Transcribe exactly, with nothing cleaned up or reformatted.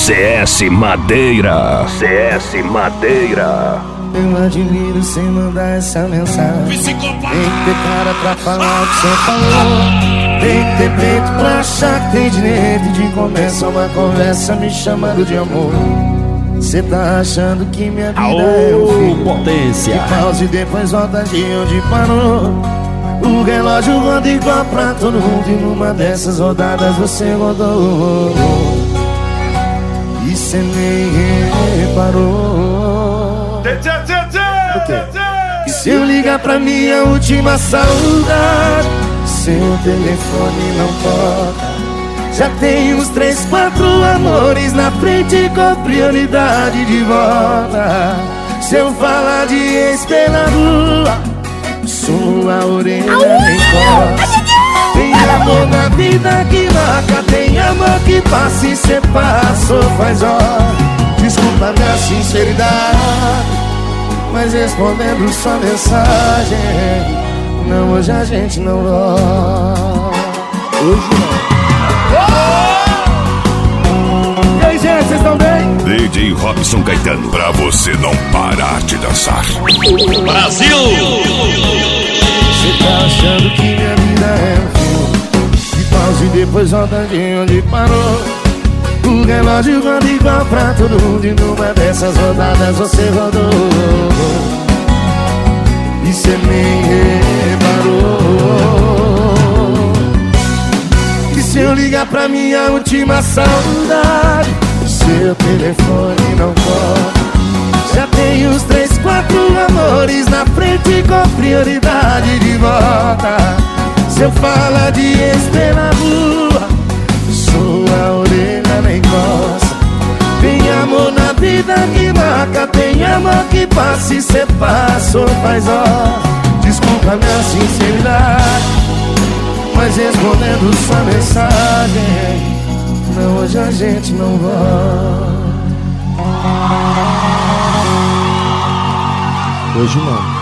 C S Madeira. C S Madeira. Eu admiro sem mandar essa mensagem. Psicopata. Tem que ter cara pra falar o que você falou. Tem que ter peito pra achar que tem direito de começar uma conversa me chamando de amor. Cê tá achando que minha vida Aô, é um filme potência. que pausa e depois volta de onde parou. O relógio roda igual pra todo mundo e numa dessas rodadas você rodou. E cê nem reparou. E se eu ligar pra minha última saudade, seu telefone não toca. Já tem uns três, quatro amores na frente com prioridade de volta. Se eu falar de ex pela rua, sua orelha nem encosta. Tem amor na vida que marca, tem amor que passa e cê passou faz hora. Desculpa minha sinceridade, mas respondendo sua mensagem, não, hoje a gente não volta. Hoje não. E aí, gente, vocês estão bem? D J Robson Caetano, pra você não parar de dançar. Brasil! Você tá achando que minha vida é um filme que pausa e depois volta de onde parou. O relógio roda igual pra todo mundo e numa dessas rodadas você rodou. E cê nem reparou. E se eu ligar pra minha última saudade, seu telefone não toca. Já tem uns três, quatro amores na frente com prioridade de volta. Se eu falar de ex pela rua, sua orelha nem encosta. Tem amor na vida que marca, tem amor que passa e cê passou faz hora. Desculpa minha sinceridade, mas respondendo sua mensagem, não, hoje a gente não volta. Hoje não.